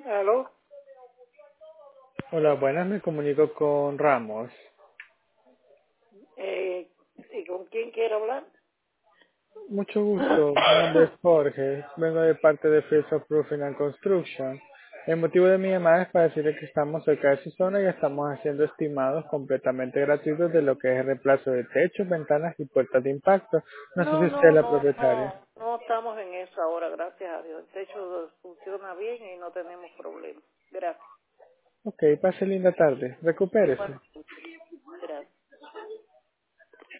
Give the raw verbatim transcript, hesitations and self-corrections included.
¿Aló? Hola, buenas, me comunico con Ramos. Eh, ¿Y con quién quiere hablar? Mucho gusto, mi nombre es Jorge, vengo de parte de Fields of Roofing and Construction. El motivo de mi llamada es para decirle que estamos cerca de su zona y estamos haciendo estimados completamente gratuitos de lo que es el reemplazo de techos, ventanas y puertas de impacto. No sé si No, usted es no, la no, propietaria. no, no estamos en eso ahora, gracias a Dios. El techo funciona bien y no tenemos problemas. Gracias. Ok, pase linda tarde, Igual. recupérese.